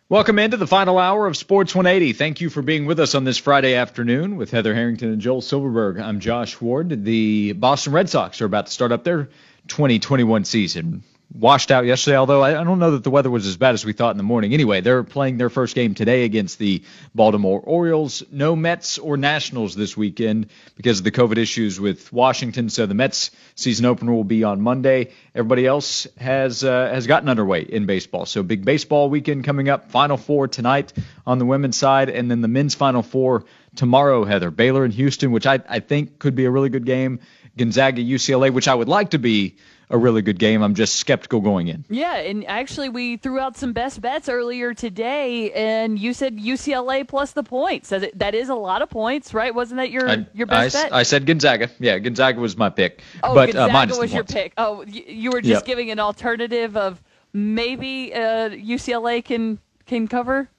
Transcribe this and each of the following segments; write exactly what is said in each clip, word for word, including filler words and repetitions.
Welcome into the final hour of Sports one eighty. Thank you for being with us on this Friday afternoon with Heather Harrington and Joel Silverberg. I'm Josh Ward. The Boston Red Sox are about to start up their twenty twenty-one season. Washed out yesterday, although I don't know that the weather was as bad as we thought in the morning. Anyway, they're playing their first game today against the Baltimore Orioles. No Mets or Nationals this weekend because of the COVID issues with Washington. So the Mets season opener will be on Monday. Everybody else has uh, has gotten underway in baseball. So big baseball weekend coming up. Final Four tonight on the women's side, and then the men's Final Four tomorrow, Heather. Baylor and Houston, which I, I think could be a really good game. Gonzaga, U C L A, which I would like to be a really good game. I'm just skeptical going in. Yeah, and actually we threw out some best bets earlier today, and you said U C L A plus the points. That is a lot of points, right? Wasn't that your, I, your best I, bet? I said Gonzaga. Yeah, Gonzaga was my pick. Oh, but, Gonzaga uh, minus was the your points. pick. Oh, you, you were just Yep. giving an alternative of maybe uh, U C L A can can cover,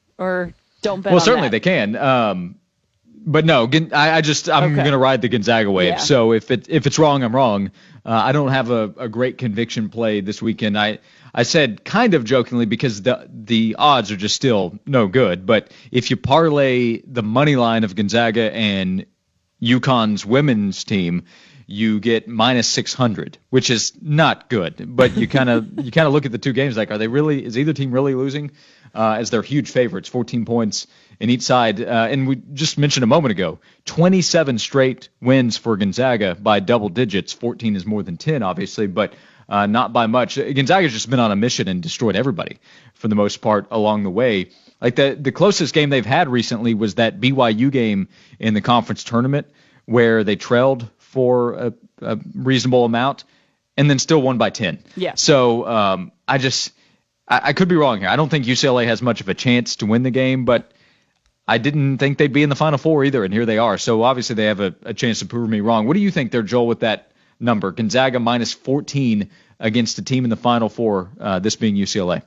or don't bet Well, on certainly that. they can. Um, but no, Gon- I, I just I'm Okay. going to ride the Gonzaga wave. Yeah. So if it if it's wrong, I'm wrong. Uh, I don't have a, a great conviction play this weekend. I I said kind of jokingly because the the odds are just still no good. But if you parlay the money line of Gonzaga and UConn's women's team, you get minus six hundred, which is not good. But you kind of you kind of look at the two games like, are they really? Is either team really losing? Uh, as they're huge favorites, fourteen points in each side. Uh, and we just mentioned a moment ago, twenty-seven straight wins for Gonzaga by double digits. fourteen is more than ten, obviously, but uh, not by much. Gonzaga's just been on a mission and destroyed everybody for the most part along the way. Like the the closest game they've had recently was that B Y U game in the conference tournament where they trailed for a, a reasonable amount and then still won by ten. Yeah. So um, I just I, I could be wrong here. I don't think U C L A has much of a chance to win the game, but I didn't think they'd be in the Final Four either, and here they are. So obviously they have a, a chance to prove me wrong. What do you think there, Joel, with that number? Gonzaga minus fourteen against a team in the Final Four, uh, this being U C L A.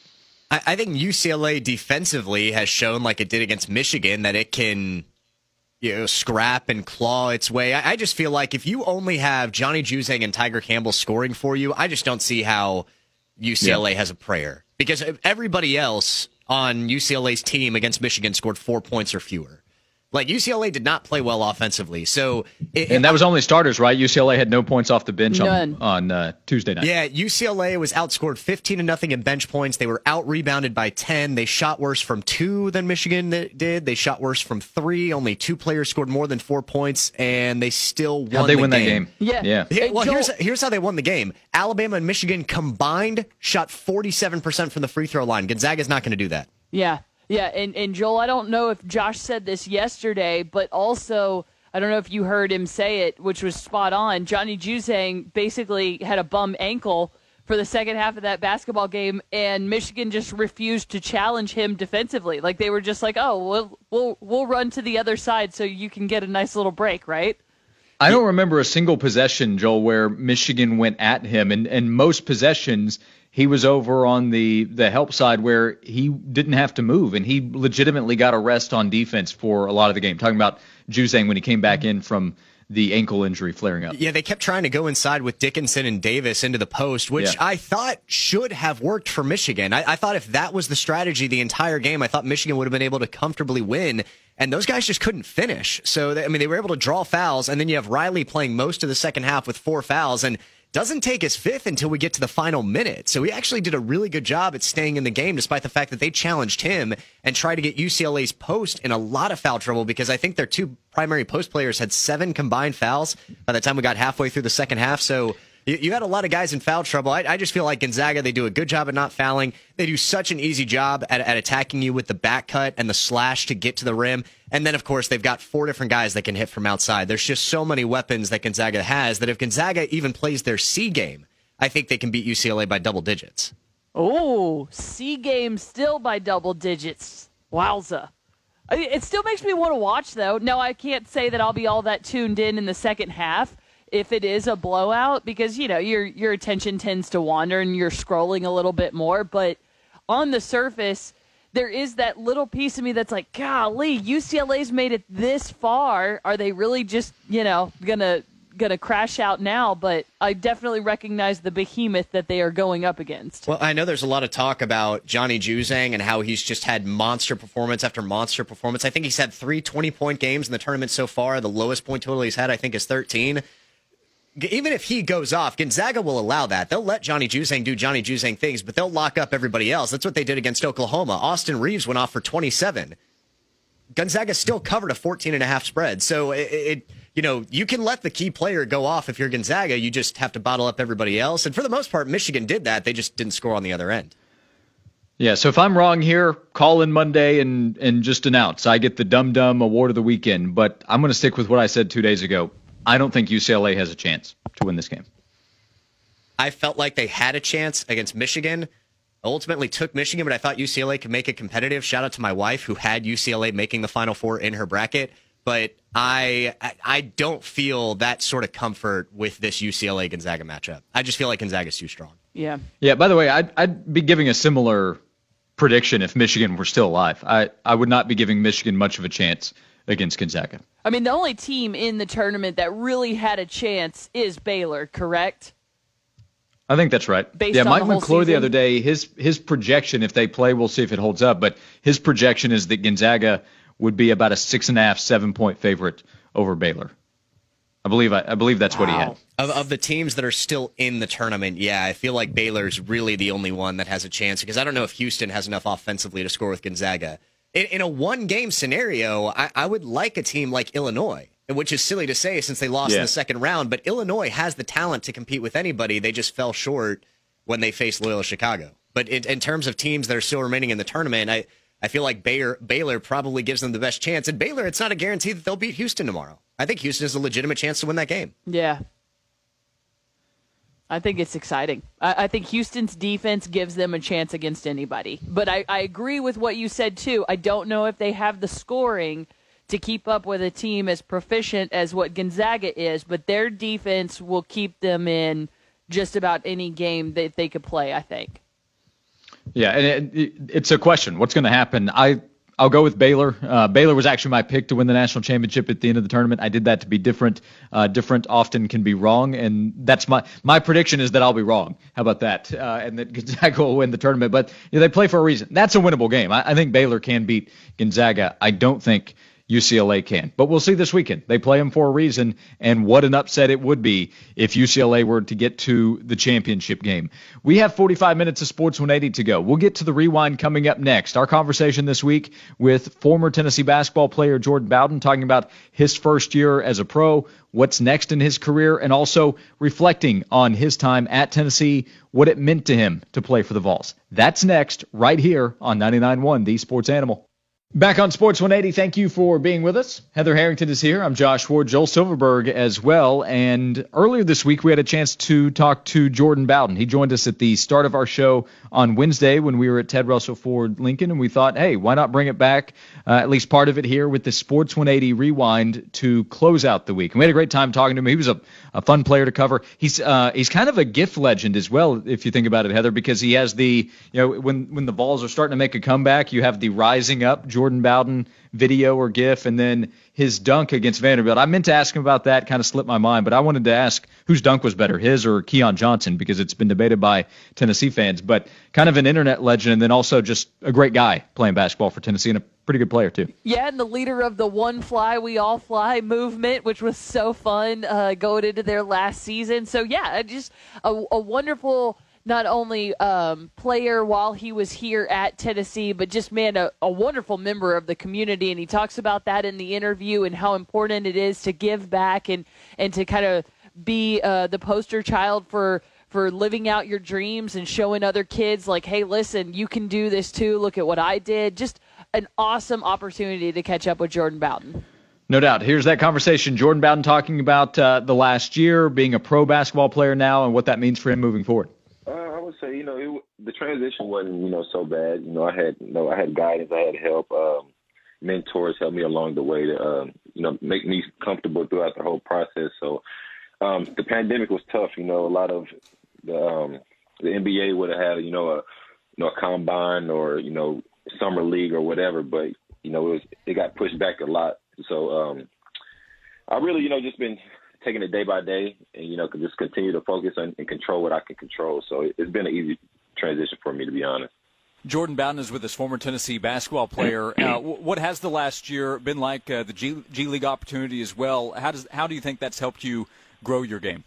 I, I think U C L A defensively has shown, like it did against Michigan, that it can, you know, scrap and claw its way. I, I just feel like if you only have Johnny Juzang and Tiger Campbell scoring for you, I just don't see how U C L A yeah. has a prayer. Because everybody else on U C L A's team against Michigan scored four points or fewer. Like, U C L A did not play well offensively. So, it, and that was only starters, right? U C L A had no points off the bench None. on, on uh, Tuesday night. Yeah, U C L A was outscored fifteen to nothing in bench points. They were out-rebounded by ten. They shot worse from two than Michigan did. They shot worse from three. Only two players scored more than four points, and they still won How'd they the win game. that game? Yeah. Yeah. Yeah, well, here's here's how they won the game. Alabama and Michigan combined shot forty-seven percent from the free throw line. Gonzaga's not going to do that. Yeah. Yeah, and, and Joel, I don't know if Josh said this yesterday, but also, I don't know if you heard him say it, which was spot on. Johnny Juzang basically had a bum ankle for the second half of that basketball game, and Michigan just refused to challenge him defensively. Like, they were just like, oh, we'll, we'll, we'll run to the other side so you can get a nice little break, right? I don't remember a single possession, Joel, where Michigan went at him, and, and most possessions he was over on the, the help side where he didn't have to move, and he legitimately got a rest on defense for a lot of the game. Talking about Juzang when he came back in from the ankle injury flaring up. Yeah, they kept trying to go inside with Dickinson and Davis into the post, which yeah. I thought should have worked for Michigan. I, I thought if that was the strategy the entire game, I thought Michigan would have been able to comfortably win, and those guys just couldn't finish. So, they, I mean, they were able to draw fouls, and then you have Riley playing most of the second half with four fouls, and doesn't take his fifth until we get to the final minute. So he actually did a really good job at staying in the game, despite the fact that they challenged him and tried to get U C L A's post in a lot of foul trouble, because I think their two primary post players had seven combined fouls by the time we got halfway through the second half. So you, you had a lot of guys in foul trouble. I, I just feel like Gonzaga, they do a good job at not fouling. They do such an easy job at, at attacking you with the back cut and the slash to get to the rim. And then, of course, they've got four different guys that can hit from outside. There's just so many weapons that Gonzaga has that if Gonzaga even plays their C game, I think they can beat U C L A by double digits. Oh, C game still by double digits. Wowza. I mean, it still makes me want to watch, though. No, I can't say that I'll be all that tuned in in the second half if it is a blowout, because, you know, your your attention tends to wander and you're scrolling a little bit more. But on the surface, there is that little piece of me that's like, golly, U C L A's made it this far. Are they really just, you know, going to going to crash out now, but I definitely recognize the behemoth that they are going up against. Well, I know there's a lot of talk about Johnny Juzang and how he's just had monster performance after monster performance. I think he's had three twenty-point games in the tournament so far. The lowest point total he's had, I think, is thirteen. Even if he goes off, Gonzaga will allow that. They'll let Johnny Juzang do Johnny Juzang things, but they'll lock up everybody else. That's what they did against Oklahoma. Austin Reeves went off for twenty-seven. Gonzaga still covered a fourteen and a half spread. So, it, it you know, you can let the key player go off if you're Gonzaga. You just have to bottle up everybody else. And for the most part, Michigan did that. They just didn't score on the other end. Yeah, so if I'm wrong here, call in Monday and, and just announce. I get the Dum Dum Award of the weekend, but I'm going to stick with what I said two days ago. I don't think U C L A has a chance to win this game. I felt like they had a chance against Michigan. Ultimately took Michigan, but I thought U C L A could make it competitive. Shout out to my wife who had U C L A making the Final Four in her bracket. But I I don't feel that sort of comfort with this U C L A Gonzaga matchup. I just feel like Gonzaga's too strong. Yeah. Yeah, by the way, I'd, I'd be giving a similar prediction if Michigan were still alive. I, I would not be giving Michigan much of a chance against Gonzaga. I mean, the only team in the tournament that really had a chance is Baylor, correct? I think that's right. Based yeah, on Mike the whole McClure the season? other day, his his projection, if they play, we'll see if it holds up, but his projection is that Gonzaga would be about a six and a half, seven point favorite over Baylor. I believe I, I believe that's Wow. what he had. Of, of the teams that are still in the tournament, yeah, I feel like Baylor's really the only one that has a chance because I don't know if Houston has enough offensively to score with Gonzaga. In, in a one-game scenario, I, I would like a team like Illinois, which is silly to say since they lost Yeah. in the second round, but Illinois has the talent to compete with anybody. They just fell short when they faced Loyola Chicago. But in, in terms of teams that are still remaining in the tournament, I, I feel like Baylor, Baylor probably gives them the best chance. And Baylor, it's not a guarantee that they'll beat Houston tomorrow. I think Houston has a legitimate chance to win that game. Yeah. I think it's exciting. I, I think Houston's defense gives them a chance against anybody. But I, I agree with what you said, too. I don't know if they have the scoring to keep up with a team as proficient as what Gonzaga is, but their defense will keep them in just about any game that they could play, I think. Yeah, and it, it's a question. What's going to happen? I, I'll go with Baylor. Uh, Baylor was actually my pick to win the national championship at the end of the tournament. I did that to be different. Uh, different often can be wrong, and that's my my prediction is that I'll be wrong. How about that? Uh, and that Gonzaga will win the tournament. But you know, they play for a reason. That's a winnable game. I, I think Baylor can beat Gonzaga. I don't think U C L A can. But we'll see this weekend. They play them for a reason, and what an upset it would be if U C L A were to get to the championship game. We have forty-five minutes of Sports one eighty to go. We'll get to the rewind coming up next. Our conversation this week with former Tennessee basketball player Jordan Bowden, talking about his first year as a pro, what's next in his career, and also reflecting on his time at Tennessee, what it meant to him to play for the Vols. That's next, right here on ninety-nine point one, The Sports Animal. Back on Sports one eighty, thank you for being with us. Heather Harrington is here. I'm Josh Ward, Joel Silverberg as well. And earlier this week, we had a chance to talk to Jordan Bowden. He joined us at the start of our show on Wednesday when we were at Ted Russell Ford Lincoln, and we thought, hey, why not bring it back, uh, at least part of it here with the Sports one eighty Rewind to close out the week. And we had a great time talking to him. He was a, a fun player to cover. He's uh, he's kind of a gift legend as well, if you think about it, Heather, because he has the, you know, when, when the Vols are starting to make a comeback, you have the rising up Jordan Jordan Bowden video or GIF, and then his dunk against Vanderbilt. I meant to ask him about that, kind of slipped my mind, but I wanted to ask whose dunk was better, his or Keon Johnson, because it's been debated by Tennessee fans. But kind of an internet legend, and then also just a great guy playing basketball for Tennessee and a pretty good player too. Yeah, and the leader of the One Fly, We All Fly movement, which was so fun uh, going into their last season. So, yeah, just a, a wonderful not only um, player while he was here at Tennessee, but just, man, a, a wonderful member of the community. And he talks about that in the interview and how important it is to give back and, and to kind of be uh, the poster child for for living out your dreams and showing other kids, like, hey, listen, you can do this too. Look at what I did. Just an awesome opportunity to catch up with Jordan Bowden. No doubt. Here's that conversation. Jordan Bowden talking about uh, the last year, being a pro basketball player now, and what that means for him moving forward. Uh, I would say, you know, it, the transition wasn't, you know, so bad. You know, I had, you know, I had guidance, I had help. Um, mentors helped me along the way to, um, you know, make me comfortable throughout the whole process. So um, the pandemic was tough. You know, a lot of the um, the N B A would have had, you know, a you know a combine or you know summer league or whatever, but you know it was it got pushed back a lot. So um, I really, you know, just been taking it day by day, and you know, could just continue to focus on and control what I can control. So it, it's been an easy transition for me, to be honest. Jordan Bowden is with us, former Tennessee basketball player. Uh, what has the last year been like? Uh, the G, G League opportunity as well. How does how do you think that's helped you grow your game?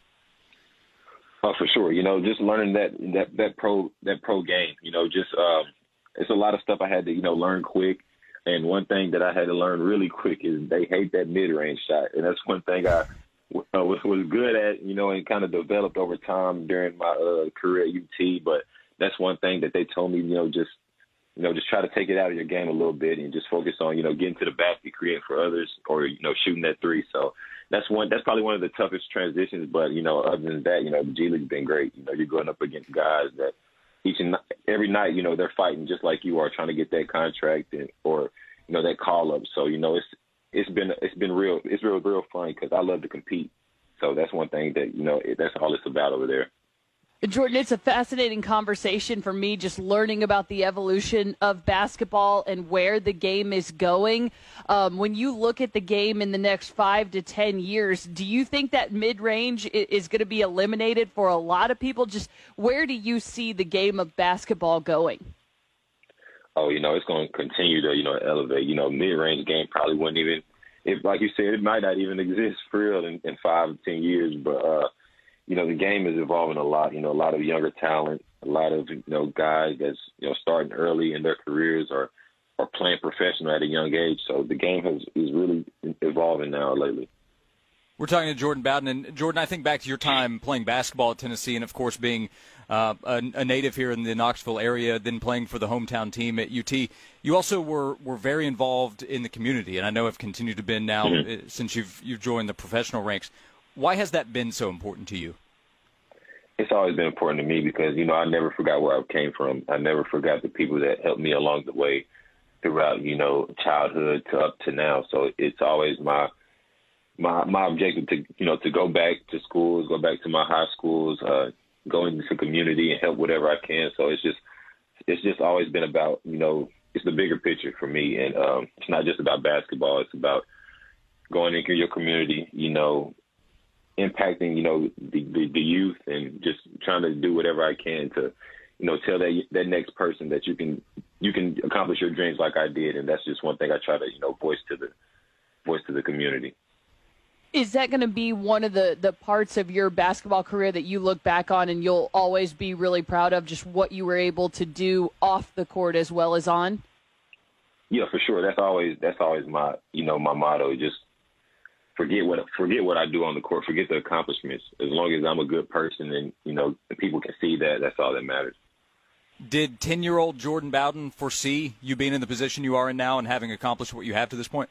Oh, for sure. You know, just learning that that that pro that pro game. You know, just um, it's a lot of stuff I had to you know learn quick. And one thing that I had to learn really quick is they hate that mid-range shot, and that's one thing I uh, was, was good at. You know, and kind of developed over time during my uh, career at U T. But that's one thing that they told me. You know, just you know, just try to take it out of your game a little bit and just focus on you know getting to the basket, creating for others, or you know shooting that three. So. That's one. That's probably one of the toughest transitions. But you know, other than that, you know, the G League's been great. You know, you're going up against guys that each and every night, you know, they're fighting just like you are, trying to get that contract and or you know that call up. So you know, it's it's been it's been real. It's real real fun because I love to compete. So that's one thing that you know it, that's all it's about over there. Jordan, it's a fascinating conversation for me, just learning about the evolution of basketball and where the game is going. Um, when you look at the game in the next five to ten years, do you think that mid-range is going to be eliminated for a lot of people? Just where do you see the game of basketball going? Oh, you know, it's going to continue to, you know, elevate. You know, mid-range game probably wouldn't even, if like you said, it might not even exist for real in, in five to ten years, but, uh, you know, the game is evolving a lot. You know, a lot of younger talent, a lot of, you know, guys that's, you know, starting early in their careers or, or playing professional at a young age. So the game has is really evolving now lately. We're talking to Jordan Bowden. And, Jordan, I think back to your time playing basketball at Tennessee and, of course, being uh, a, a native here in the Knoxville area, then playing for the hometown team at U T. You also were, were very involved in the community, and I know have continued to be now mm-hmm. since you've, you've joined the professional ranks. Why has that been so important to you? It's always been important to me because, you know, I never forgot where I came from. I never forgot the people that helped me along the way throughout, you know, childhood to up to now. So it's always my my my objective to, you know, to go back to schools, go back to my high schools, uh, go into the community and help whatever I can. So it's just it's just always been about, you know, it's the bigger picture for me. And um, it's not just about basketball. It's about going into your community, you know, impacting, you know, the, the, the youth and just trying to do whatever I can to, you know, tell that that next person that you can you can accomplish your dreams like I did. And that's just one thing I try to, you know, voice to the voice to the community. Is that going to be one of the, the parts of your basketball career that you look back on and you'll always be really proud of, just what you were able to do off the court as well as on? Yeah, for sure. That's always that's always my, you know, my motto. Just Forget what forget what I do on the court. Forget the accomplishments. As long as I'm a good person and, you know, people can see that, that's all that matters. Did ten-year-old Jordan Bowden foresee you being in the position you are in now and having accomplished what you have to this point?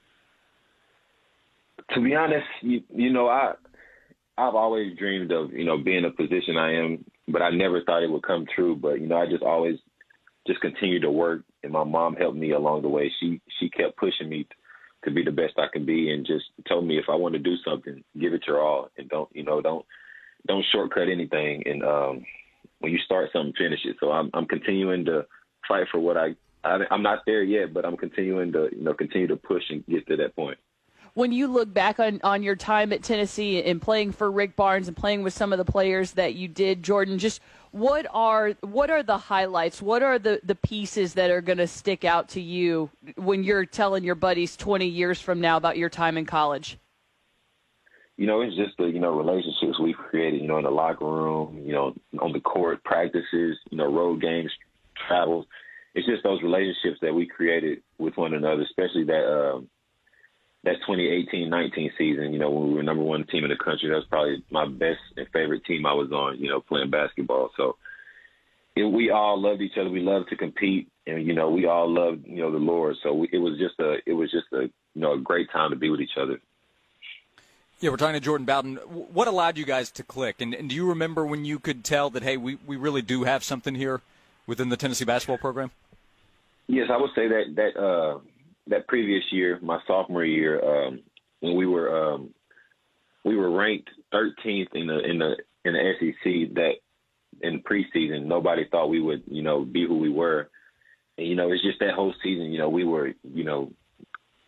To be honest, you, you know, I, I've always dreamed of, you know, being in a position I am, but I never thought it would come true. But, you know, I just always just continued to work, and my mom helped me along the way. She she kept pushing me to be the best I can be, and just told me if I want to do something, give it your all, and don't, you know, don't, don't shortcut anything. And um, when you start something, finish it. So I'm, I'm continuing to fight for what I, I, I'm not there yet, but I'm continuing to, you know, continue to push and get to that point. When you look back on, on your time at Tennessee and playing for Rick Barnes and playing with some of the players that you did, Jordan, just what are what are the highlights? What are the, the pieces that are going to stick out to you when you're telling your buddies twenty years from now about your time in college? You know, it's just the, you know, relationships we've created, you know, in the locker room, you know, on the court, practices, you know, road games, travels. It's just those relationships that we created with one another, especially that um, that twenty eighteen nineteen season, you know, when we were number one team in the country. That was probably my best and favorite team I was on, you know, playing basketball. So it, we all loved each other. We loved to compete, and, you know, we all loved, you know, the Lord. So we, it was just a, it was just a, you know, a great time to be with each other. Yeah, we're talking to Jordan Bowden. What allowed you guys to click? And, and do you remember when you could tell that, hey, we, we really do have something here within the Tennessee basketball program? Yes, I would say that that uh, that previous year, my sophomore year, um, when we were um, we were ranked thirteenth in the in the in the S E C, that in the preseason, nobody thought we would, you know, be who we were. And, you know, it's just that whole season, you know, we were, you know,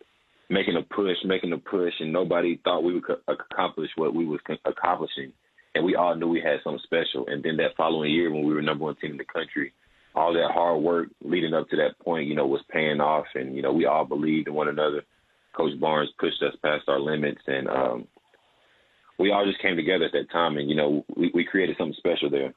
making a push, making a push, and nobody thought we would co- accomplish what we was co- accomplishing. And we all knew we had something special. And then that following year when we were number one team in the country, all that hard work leading up to that point, you know, was paying off. And, you know, we all believed in one another. Coach Barnes pushed us past our limits. And um, we all just came together at that time. And, you know, we, we created something special there.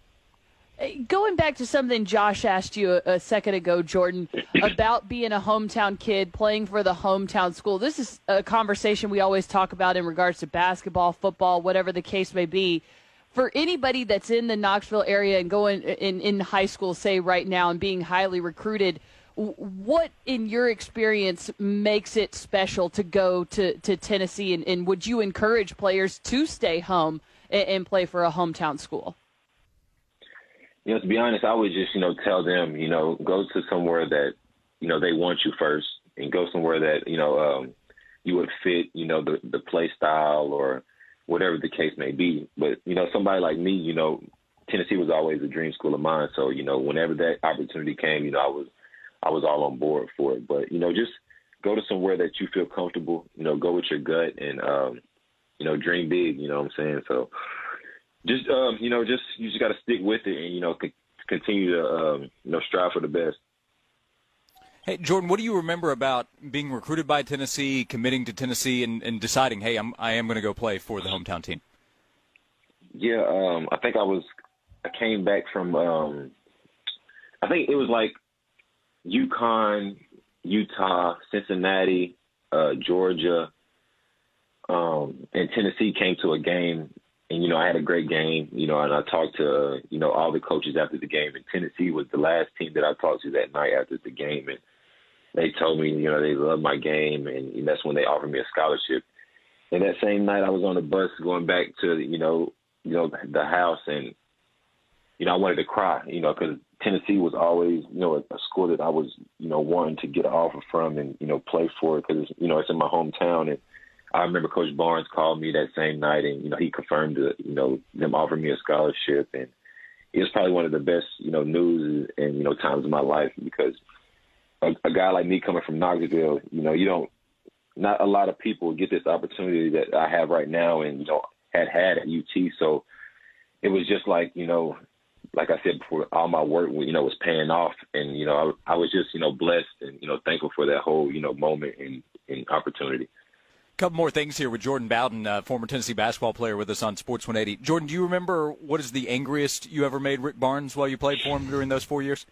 Going back to something Josh asked you a, a second ago, Jordan, about being a hometown kid, playing for the hometown school. This is a conversation we always talk about in regards to basketball, football, whatever the case may be. For anybody that's in the Knoxville area and going in, in high school, say right now, and being highly recruited, what, in your experience, makes it special to go to, to Tennessee? And, and would you encourage players to stay home and, and play for a hometown school? You know, to be honest, I would just, you know, tell them, you know, go to somewhere that, you know, they want you first, and go somewhere that, you know, um, you would fit, you know, the, the play style or whatever the case may be. But, you know, somebody like me, you know, Tennessee was always a dream school of mine. So, you know, whenever that opportunity came, you know, I was I was all on board for it. But, you know, just go to somewhere that you feel comfortable, you know, go with your gut and, um, you know, dream big, you know what I'm saying? So, Just um, you know, just you just got to stick with it, and you know, c- continue to um, you know, strive for the best. Hey, Jordan, what do you remember about being recruited by Tennessee, committing to Tennessee, and, and deciding, hey, I'm I am going to go play for the hometown team? Yeah, um, I think I was I came back from um, I think it was like UConn, Utah, Cincinnati, uh, Georgia, um, and Tennessee came to a game. And, you know, I had a great game, you know, and I talked to, uh, you know, all the coaches after the game. And Tennessee was the last team that I talked to that night after the game. And they told me, you know, they loved my game. And, and that's when they offered me a scholarship. And that same night I was on the bus going back to, you know, you know, the house. And, you know, I wanted to cry, you know, because Tennessee was always, you know, a, a school that I was, you know, wanting to get an offer from and, you know, play for because, you know, it's in my hometown. And I remember Coach Barnes called me that same night, and, you know, he confirmed, the, you know, them offering me a scholarship. And it was probably one of the best, you know, news and, you know, times of my life because a, a guy like me coming from Knoxville, you know, you don't, not a lot of people get this opportunity that I have right now and, you know, had had at U T. So it was just like, you know, like I said before, all my work, you know, was paying off. And, you know, I, I was just, you know, blessed and, you know, thankful for that whole, you know, moment and, and opportunity. Couple more things here with Jordan Bowden, uh, former Tennessee basketball player with us on Sports one eighty. Jordan, do you remember what is the angriest you ever made Rick Barnes while you played for him during those four years?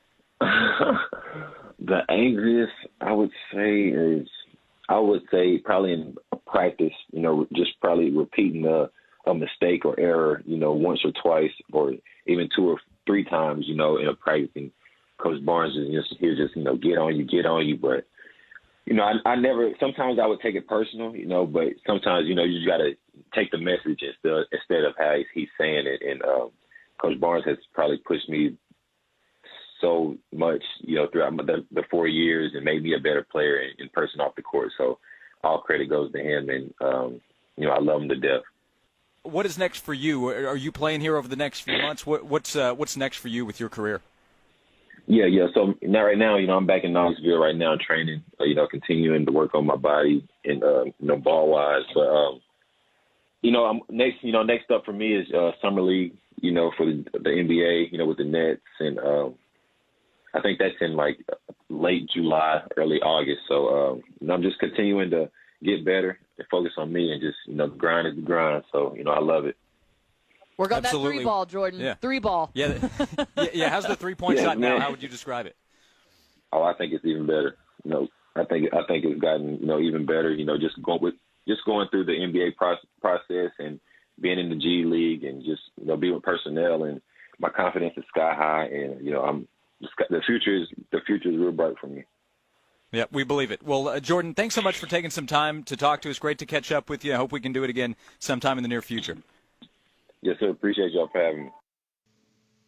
The angriest, I would say, is I would say probably in practice, you know, just probably repeating a, a mistake or error, you know, once or twice or even two or three times, you know, in a practice. And Coach Barnes is just here just, you know, get on you, get on you. But You know, I, I never. Sometimes I would take it personal, you know, but sometimes, you know, you just got to take the message instead instead of how he's, he's saying it. And um, Coach Barnes has probably pushed me so much, you know, throughout the, the four years and made me a better player in, in person off the court. So all credit goes to him, and um, you know, I love him to death. What is next for you? Are you playing here over the next few months? What, what's uh, what's next for you with your career? Yeah, yeah. So now, right now, you know, I'm back in Knoxville right now training, uh, you know, continuing to work on my body and, uh, you know, ball-wise. But, um, you know, I'm next, you know, next up for me is uh, Summer League, you know, for the, the N B A, you know, with the Nets. And um, I think that's in, like, late July, early August. So um, you know, I'm just continuing to get better and focus on me and just, you know, grind is the grind. So, you know, I love it. Work on Absolutely. that three ball, Jordan. Yeah. Three ball. Yeah, yeah, yeah. How's the three-point Yeah, shot now? man. How would you describe it? Oh, I think it's even better. You know, I think I think it's gotten, you know, even better. You know, just going with just going through the N B A process, process and being in the G League and just, you know, being with personnel, and my confidence is sky high. And you know, I'm the future is the future is real bright for me. Yeah, we believe it. Well, uh, Jordan, thanks so much for taking some time to talk to us. Great to catch up with you. I hope we can do it again sometime in the near future. Yes, sir. Appreciate y'all for having me.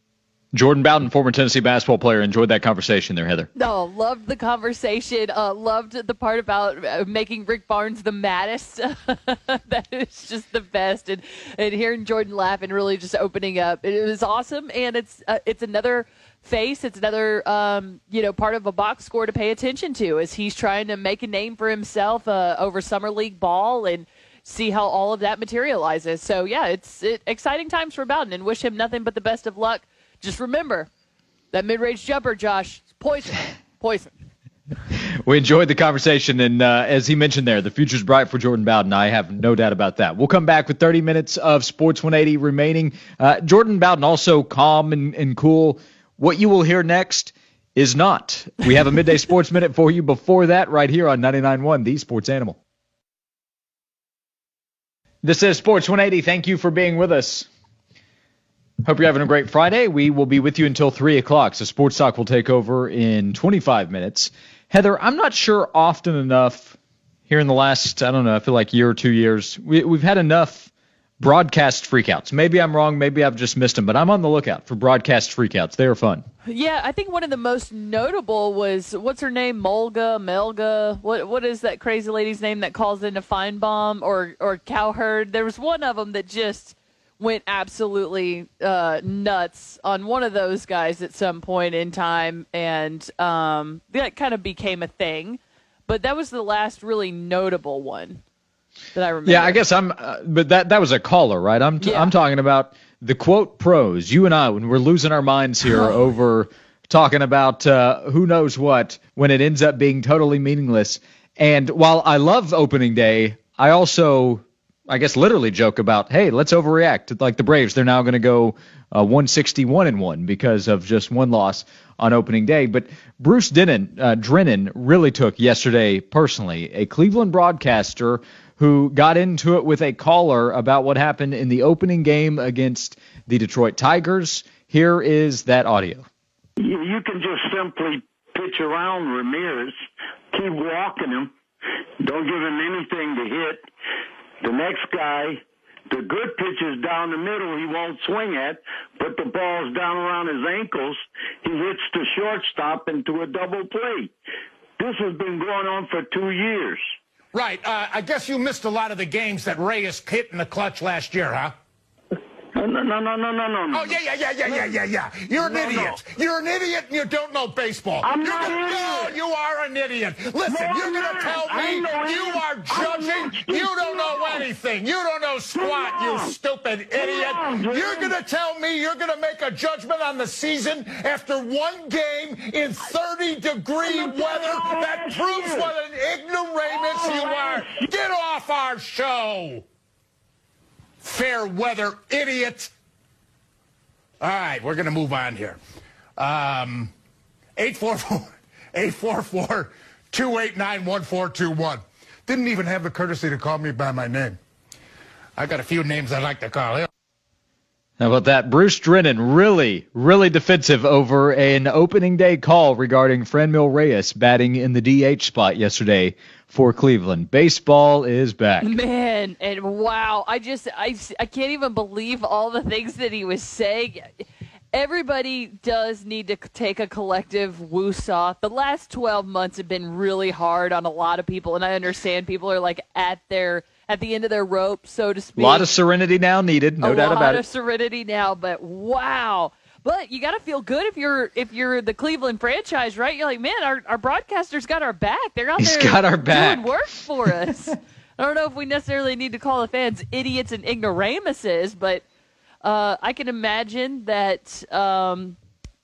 Jordan Bowden, former Tennessee basketball player, enjoyed that conversation there, Heather. No, loved the conversation. Uh, loved the part about uh, making Rick Barnes the maddest. That is just the best. And, and hearing Jordan laugh and really just opening up, it was awesome. And it's uh, it's another face. It's another um, you know part of a box score to pay attention to as he's trying to make a name for himself uh, over summer league ball and see how all of that materializes. So yeah, it's it, exciting times for Bowden, and wish him nothing but the best of luck. Just remember, that mid-range jumper, Josh, is poison. Poison. We enjoyed the conversation, and uh, as he mentioned there, the future's bright for Jordan Bowden. I have no doubt about that. We'll come back with thirty minutes of Sports one eighty remaining. Uh, Jordan Bowden also calm and, and cool. What you will hear next is not. We have a Midday Sports Minute for you before that right here on ninety-nine point one, The Sports Animal. This is Sports one eighty. Thank you for being with us. Hope you're having a great Friday. We will be with you until three o'clock, so Sports Talk will take over in twenty-five minutes. Heather, I'm not sure often enough here in the last, I don't know, I feel like year or two years, we, we've had enough broadcast freakouts. Maybe I'm wrong, maybe I've just missed them, but I'm on the lookout for broadcast freakouts. They are fun. Yeah, I think one of the most notable was, what's her name, Mulga, Melga, what what is that crazy lady's name that calls in a Feinbaum or, or Cowherd? There was one of them that just went absolutely uh, nuts on one of those guys at some point in time, and um, that kind of became a thing. But that was the last really notable one that I remember. Yeah, I guess I'm, uh, but that that was a caller, right? I'm t- yeah. I'm talking about the quote pros. You and I, when we're losing our minds here over talking about uh, who knows what, when it ends up being totally meaningless. And while I love opening day, I also, I guess, literally joke about, hey, let's overreact. Like the Braves, they're now going to go uh, one sixty-one and one because of just one loss on opening day. But Bruce Drennan, uh, Drennan really took yesterday personally, a Cleveland broadcaster who got into it with a caller about what happened in the opening game against the Detroit Tigers. Here is that audio. You, you can just simply pitch around Ramirez, keep walking him, don't give him anything to hit. The next guy, the good pitches down the middle he won't swing at, but the ball's down around his ankles. He hits the shortstop into a double play. This has been going on for two years. Right. Uh, I guess you missed a lot of the games that Reyes hit in the clutch last year, huh? No, no, no, no, no, no, no. Oh, yeah, yeah, yeah, yeah, yeah, yeah, yeah. You're an No, idiot. no. You're an idiot and you don't know baseball. I'm you're not gonna, an No, idiot. you are an idiot. Listen, No, you're I'm going to not. tell I me ain't no you idiot. are I'm judging. not. You don't know Sit down. anything. You don't know squat, down. you stupid idiot. down, You're Jordan. going to tell me you're going to make a judgment on the season after one game in thirty-degree I'm weather? not That last proves year. what an ignoramus Oh, you are. last year. Get off our show. Fair weather idiot. All right, we're going to move on here. Um, eight four four, eight four four, two eight nine, one four two one. Didn't even have the courtesy to call me by my name. I got a few names I'd like to call him. How about that? Bruce Drennan really, really defensive over an opening day call regarding Franmil Reyes batting in the D H spot yesterday for Cleveland. Baseball is back. Man, and wow, I just, I, I can't even believe all the things that he was saying. Everybody does need to take a collective woosah. The last twelve months have been really hard on a lot of people, and I understand people are like at their, at the end of their rope, so to speak. A lot of serenity now needed, no a doubt lot about of it. serenity now, but wow. But you got to feel good if you're if you're the Cleveland franchise, right? You're like, man, our, our broadcasters got our back. They're out He's there got our back. doing work for us. I don't know if we necessarily need to call the fans idiots and ignoramuses, but uh, I can imagine that um,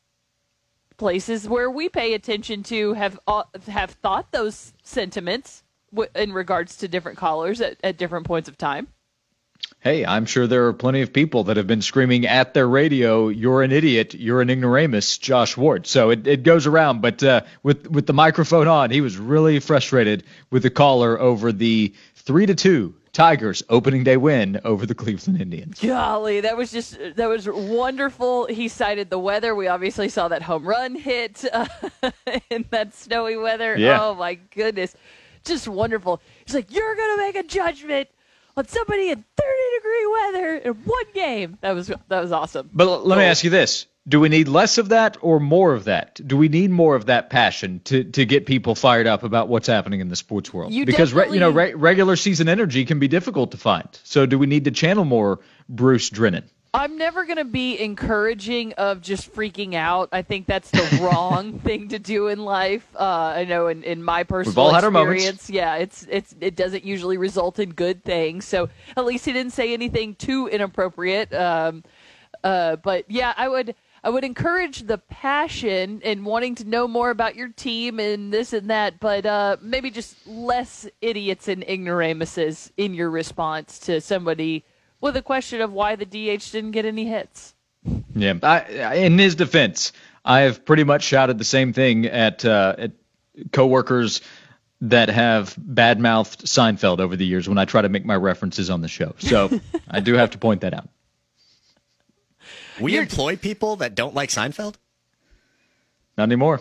places where we pay attention to have uh, have thought those sentiments w- in regards to different callers at, at different points of time. Hey, I'm sure there are plenty of people that have been screaming at their radio, you're an idiot, you're an ignoramus, Josh Ward. So it, it goes around. But uh, with, with the microphone on, he was really frustrated with the caller over the three to two Tigers opening day win over the Cleveland Indians. Golly, that was just that was wonderful. He cited the weather. We obviously saw that home run hit uh, in that snowy weather. Yeah. Oh, my goodness. Just wonderful. He's like, you're going to make a judgment on somebody in thirty-degree weather in one game. That was that was awesome. But l- let me ask you this. Do we need less of that or more of that? Do we need more of that passion to, to get people fired up about what's happening in the sports world? You because re, you know definitely- re, regular season energy can be difficult to find. So do we need to channel more Bruce Drennan? I'm never going to be encouraging of just freaking out. I think that's the wrong thing to do in life. Uh, I know in, in my personal We've all had our experience, moments. yeah, it's it's it doesn't usually result in good things. So at least he didn't say anything too inappropriate. Um, uh, but yeah, I would I would encourage the passion and wanting to know more about your team and this and that, but uh, maybe just less idiots and ignoramuses in your response to somebody with a question of why the D H didn't get any hits. Yeah, I, in his defense, I have pretty much shouted the same thing at uh, at coworkers that have badmouthed Seinfeld over the years when I try to make my references on the show. So I do have to point that out. We employ people that don't like Seinfeld? Not anymore.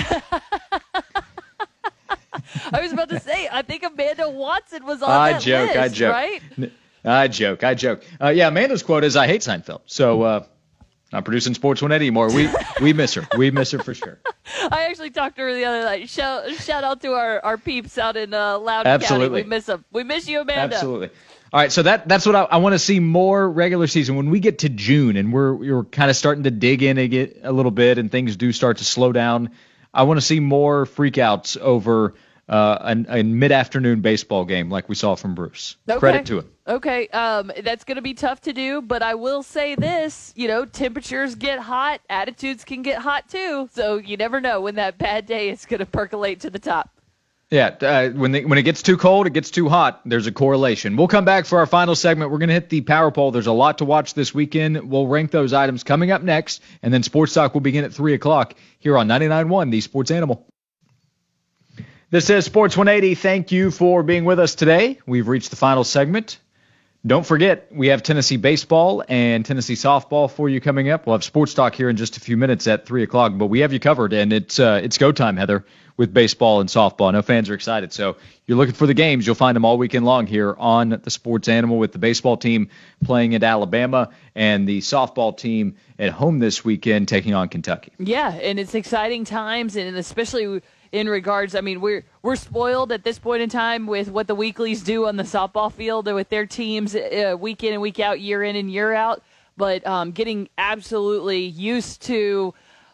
I was about to say, I think Amanda Watson was on I that joke, list, I joke. right? I joke, I joke. Uh, yeah, Amanda's quote is, "I hate Seinfeld." So uh, not producing Sports one eighty anymore. We we miss her. We miss her for sure. I actually talked to her the other night. Shout, shout out to our, our peeps out in uh, Loudoun Absolutely. County. We miss them. We miss you, Amanda. Absolutely. All right, so that that's what I, I want to see more regular season. When we get to June and we're we're kind of starting to dig in a, get a little bit and things do start to slow down, I want to see more freakouts over uh, an, a mid-afternoon baseball game like we saw from Bruce. Okay. Credit to him. Okay, um, that's going to be tough to do, but I will say this, you know, temperatures get hot, attitudes can get hot too, so you never know when that bad day is going to percolate to the top. Yeah, uh, when the, when it gets too cold, it gets too hot. There's a correlation. We'll come back for our final segment. We're going to hit the power poll. There's a lot to watch this weekend. We'll rank those items coming up next, and then Sports Talk will begin at three o'clock here on ninety-nine point one, the Sports Animal. This is Sports one eighty. Thank you for being with us today. We've reached the final segment. Don't forget, we have Tennessee baseball and Tennessee softball for you coming up. We'll have Sports Talk here in just a few minutes at three o'clock, but we have you covered, and it's uh, it's go time, Heather, with baseball and softball. I know fans are excited, so you're looking for the games. You'll find them all weekend long here on the Sports Animal with the baseball team playing at Alabama and the softball team at home this weekend taking on Kentucky. Yeah, and it's exciting times, and especially in regards, I mean, we're we're spoiled at this point in time with what the weeklies do on the softball field with their teams uh, week in and week out, year in and year out, but um, getting absolutely used to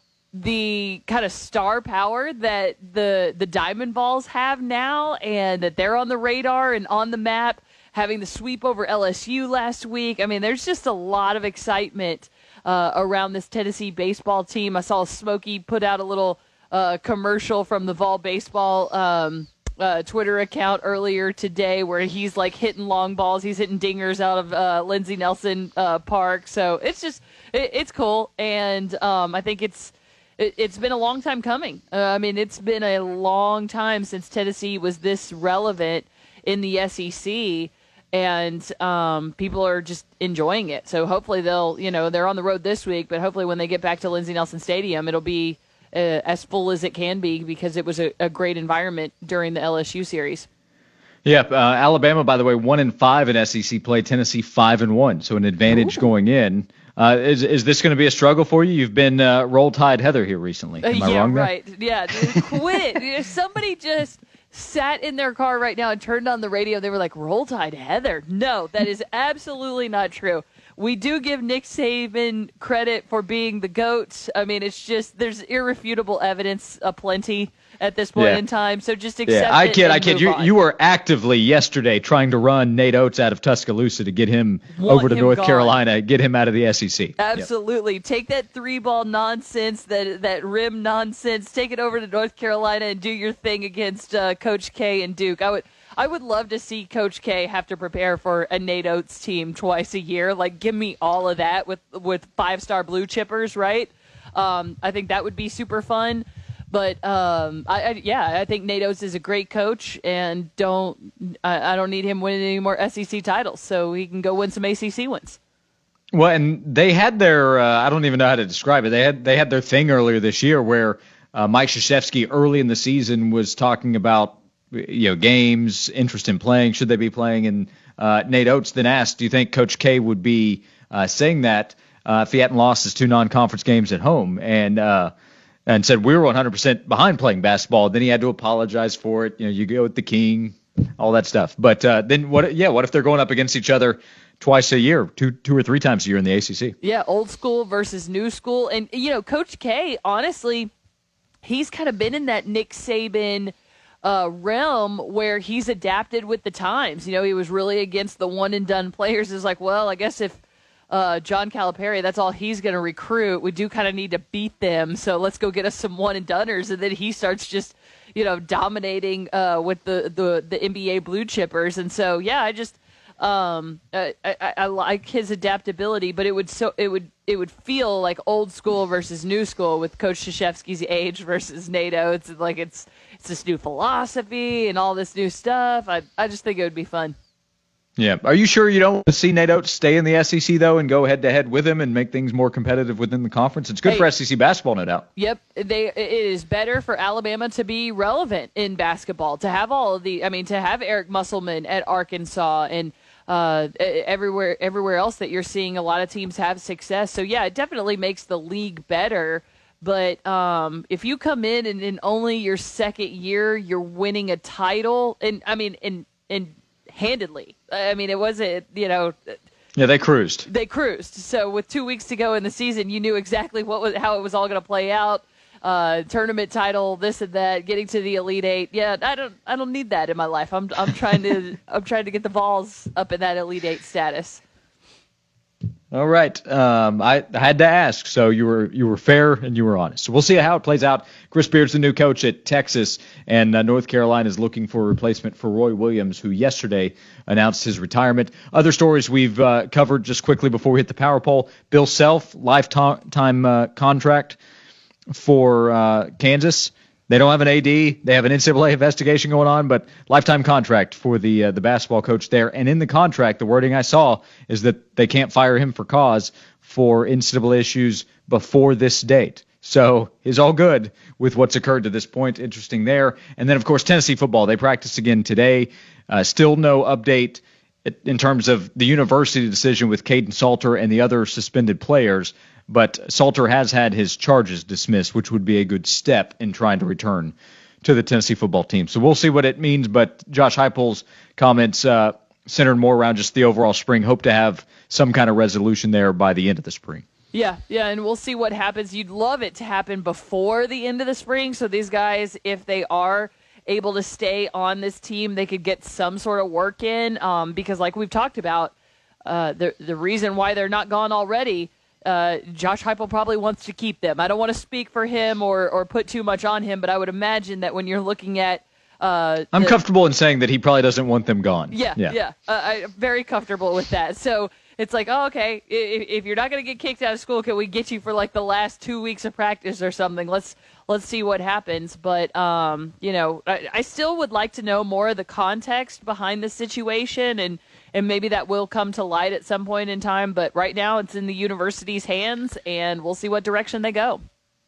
the kind of star power that the the Diamond Balls have now, and that they're on the radar and on the map, having the sweep over L S U last week. I mean, there's just a lot of excitement uh, around this Tennessee baseball team. I saw Smokey put out a little uh, commercial from the Vol Baseball um, uh, Twitter account earlier today where he's like hitting long balls. He's hitting dingers out of uh, Lindsey Nelson uh, Park. So it's just, it, it's cool. And um, I think it's, it, it's been a long time coming. Uh, I mean, it's been a long time since Tennessee was this relevant in the S E C. And um, people are just enjoying it. So hopefully they'll, you know, they're on the road this week, but hopefully when they get back to Lindsey Nelson Stadium, it'll be uh, as full as it can be because it was a, a great environment during the L S U series. Yeah, uh, Alabama, by the way, one and five in S E C play. Tennessee five and one, so an advantage Ooh. going in. Uh, is is this going to be a struggle for you? You've been uh, Roll Tide Heather here recently. Am Uh, I yeah, wrong there? right. Yeah, dude, quit. If somebody just sat in their car right now and turned on the radio, they were like, Roll Tide Heather. No, that is absolutely not true. We do give Nick Saban credit for being the GOAT. I mean, it's just there's irrefutable evidence aplenty at this point Yeah. in time. So just accept Yeah, I it kid, and I kid. move You on. you were actively yesterday trying to run Nate Oates out of Tuscaloosa to get him Want over to him North gone. Carolina, get him out of the S E C. Yep. Absolutely. Take that three ball nonsense, that that rim nonsense, take it over to North Carolina and do your thing against uh, Coach K and Duke. I would I would love to see Coach K have to prepare for a Nate Oates team twice a year. Like, give me all of that with with five star blue chippers, right? Um, I think that would be super fun. But um, I, I yeah, I think Nate Oates is a great coach, and don't I, I don't need him winning any more S E C titles, so he can go win some A C C wins. Well, and they had their uh, I don't even know how to describe it. They had they had their thing earlier this year where uh, Mike Krzyzewski early in the season was talking about you know games, interest in playing, should they be playing, and uh, Nate Oates then asked, "Do you think Coach K would be uh, saying that?" uh, if he hadn't lost his two non-conference games at home, and uh, and said we were one hundred percent behind playing basketball. Then he had to apologize for it. You know, you go with the king, all that stuff. But uh, then what? Yeah, what if they're going up against each other twice a year, two two or three times a year in the A C C? Yeah, old school versus new school, and you know, Coach K, honestly, he's kind of been in that Nick Saban uh, realm where he's adapted with the times. You know, he was really against the one and done players. Is like, well, I guess if uh, John Calipari, that's all he's going to recruit, we do kind of need to beat them. So let's go get us some one and doneers. And then he starts just, you know, dominating uh, with the, the, the N B A blue chippers. And so, yeah, I just, um, I, I, I like his adaptability, but it would, so it would, it would feel like old school versus new school with Coach Krzyzewski's age versus NATO. It's like, it's, it's this new philosophy and all this new stuff. I, I just think it would be fun. Yeah. Are you sure you don't want to see Nate Oates stay in the S E C, though, and go head-to-head with him and make things more competitive within the conference? It's good hey, for S E C basketball, no doubt. Yep. They, it is better for Alabama to be relevant in basketball, to have all of the – I mean, to have Eric Musselman at Arkansas and uh, everywhere everywhere else that you're seeing a lot of teams have success. So, yeah, it definitely makes the league better. But um, if you come in and in only your second year you're winning a title – and I mean, in in – handedly. I mean, it wasn't, you know. Yeah, they cruised. They cruised. So with two weeks to go in the season, you knew exactly what was how it was all going to play out. Uh, tournament title, this and that, getting to the Elite Eight. Yeah, I don't, I don't need that in my life. I'm, I'm trying to, I'm trying to get the Vols up in that Elite Eight status. All right. Um, I, I had to ask, so you were you were fair and you were honest. So we'll see how it plays out. Chris Beard's the new coach at Texas, and uh, North Carolina is looking for a replacement for Roy Williams, who yesterday announced his retirement. Other stories we've uh, covered just quickly before we hit the power poll. Bill Self, lifetime uh, contract for uh, Kansas. They don't have an A D. They have an N C double A investigation going on, but lifetime contract for the uh, the basketball coach there. And in the contract, the wording I saw is that they can't fire him for cause for N C double A issues before this date. So he's all good with what's occurred to this point. Interesting there. And then, of course, Tennessee football. They practiced again today. Uh, still no update in terms of the university decision with Caden Salter and the other suspended players. But Salter has had his charges dismissed, which would be a good step in trying to return to the Tennessee football team. So we'll see what it means. But Josh Heupel's comments uh, centered more around just the overall spring. Hope to have some kind of resolution there by the end of the spring. Yeah, yeah, and we'll see what happens. You'd love it to happen before the end of the spring. So these guys, if they are able to stay on this team, they could get some sort of work in. Um, because like we've talked about, uh, the the reason why they're not gone already, Uh, Josh Heupel probably wants to keep them. I don't want to speak for him or, or put too much on him, but I would imagine that when you're looking at uh, I'm the, comfortable in saying that he probably doesn't want them gone. Yeah, yeah. yeah. Uh, I'm very comfortable with that. So it's like, oh, okay, if, if you're not going to get kicked out of school, can we get you for like the last two weeks of practice or something? Let's let's see what happens. But, um, you know, I, I still would like to know more of the context behind the situation, and And maybe that will come to light at some point in time. But right now it's in the university's hands, and we'll see what direction they go.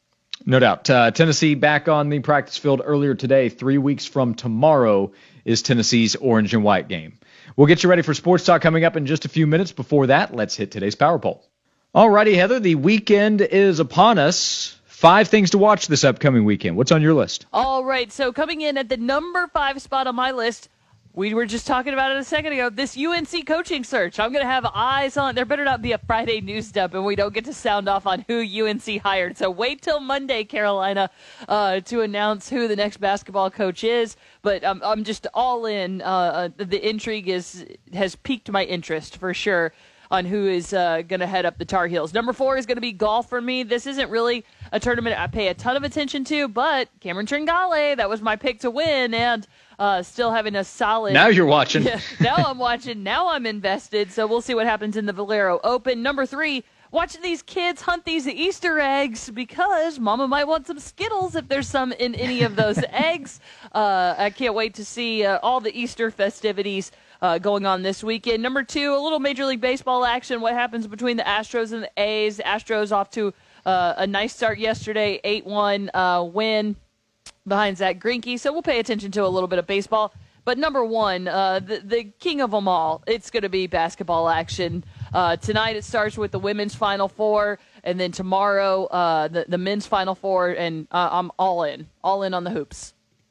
No doubt. Uh, Tennessee back on the practice field earlier today. Three weeks from tomorrow is Tennessee's orange and white game. We'll get you ready for Sports Talk coming up in just a few minutes. Before that, let's hit today's Power Poll. All righty, Heather, the weekend is upon us. Five things to watch this upcoming weekend. What's on your list? All right, so coming in at the number five spot on my list, we were just talking about it a second ago, this U N C coaching search. I'm going to have eyes on. There better not be a Friday news dump and we don't get to sound off on who U N C hired. So wait till Monday, Carolina, uh, to announce who the next basketball coach is. But um, I'm just all in. Uh, the intrigue is has piqued my interest for sure on who is uh, going to head up the Tar Heels. Number four is going to be golf for me. This isn't really a tournament I pay a ton of attention to, but Cameron Tringale, that was my pick to win, and uh, still having a solid... Now you're watching. Yeah, now I'm watching. Now I'm invested, so we'll see what happens in the Valero Open. Number three, watching these kids hunt these Easter eggs because Mama might want some Skittles if there's some in any of those eggs. Uh, I can't wait to see uh, all the Easter festivities Uh, going on this weekend. Number two, a little Major League Baseball action. What happens between the Astros and the A's? Astros off to uh, a nice start yesterday, eight one uh, win behind Zach Greinke. So we'll pay attention to a little bit of baseball. But number one, uh, the, the king of them all, it's going to be basketball action. Uh, tonight it starts with the women's Final Four, and then tomorrow uh, the, the men's Final Four, and uh, I'm all in. All in on the hoops.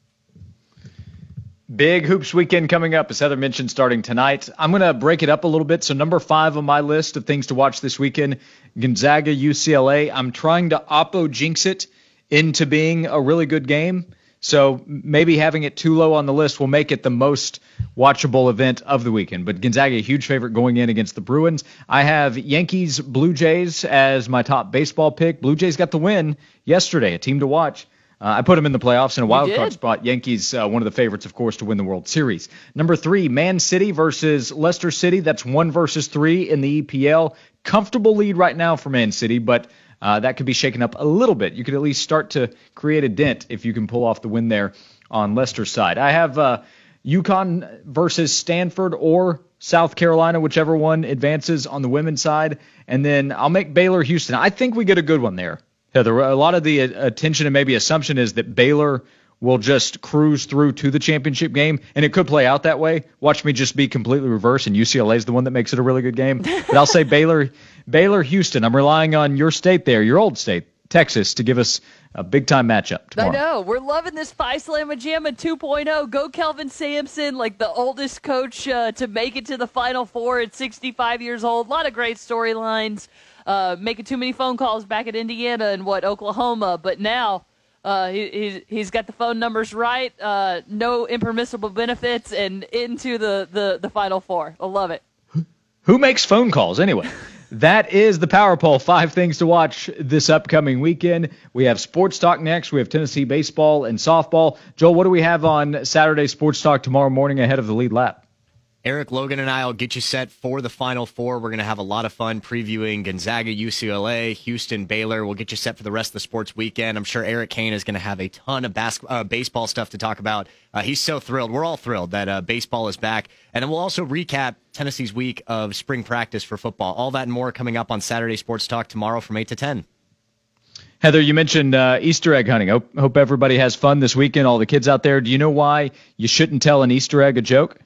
Big hoops weekend coming up, as Heather mentioned, starting tonight. I'm going to break it up a little bit. So number five on my list of things to watch this weekend, Gonzaga, U C L A. I'm trying to oppo jinx it into being a really good game. So maybe having it too low on the list will make it the most watchable event of the weekend. But Gonzaga, a huge favorite going in against the Bruins. I have Yankees, Blue Jays as my top baseball pick. Blue Jays got the win yesterday, a team to watch. Uh, I put them in the playoffs in a wild card spot. Yankees, uh, one of the favorites, of course, to win the World Series. Number three, Man City versus Leicester City. That's one versus three in the E P L. Comfortable lead right now for Man City, but uh, that could be shaken up a little bit. You could at least start to create a dent if you can pull off the win there on Leicester's side. I have uh, UConn versus Stanford or South Carolina, whichever one advances on the women's side. And then I'll make Baylor Houston. I think we get a good one there. Heather, a lot of the attention and maybe assumption is that Baylor will just cruise through to the championship game, and it could play out that way. Watch me just be completely reverse, and U C L A is the one that makes it a really good game. But I'll say Baylor, Baylor, Houston. I'm relying on your state there, your old state, Texas, to give us a big-time matchup tomorrow. I know. We're loving this Phi Slamma Jamma two point oh. Go Kelvin Sampson, like the oldest coach uh, to make it to the Final Four at sixty-five years old. A lot of great storylines. Uh, making too many phone calls back at Indiana and what Oklahoma, but now uh, he, he's he's got the phone numbers right. Uh, no impermissible benefits, and into the, the, the Final Four. I love it. Who makes phone calls anyway? That is the Power Poll. Five things to watch this upcoming weekend. We have Sports Talk next. We have Tennessee baseball and softball. Joel, what do we have on Saturday Sports Talk tomorrow morning ahead of the lead lap? Eric, Logan, and I will get you set for the Final Four. We're going to have a lot of fun previewing Gonzaga, U C L A, Houston, Baylor. We'll get you set for the rest of the sports weekend. I'm sure Eric Kane is going to have a ton of bas- uh, baseball stuff to talk about. Uh, he's so thrilled. We're all thrilled that uh, baseball is back. And then we'll also recap Tennessee's week of spring practice for football. All that and more coming up on Saturday Sports Talk tomorrow from eight to ten. Heather, you mentioned uh, Easter egg hunting. Hope, hope everybody has fun this weekend, all the kids out there. Do you know why you shouldn't tell an Easter egg a joke?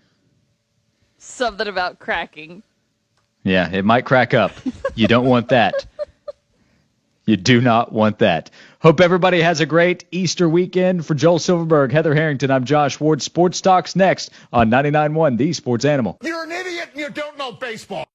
Something about cracking. Yeah, it might crack up. You don't want that. You do not want that. Hope everybody has a great Easter weekend. For Joel Silverberg, Heather Harrington, I'm Josh Ward. Sports Talks next on ninety-nine point one, The Sports Animal. You're an idiot and you don't know baseball.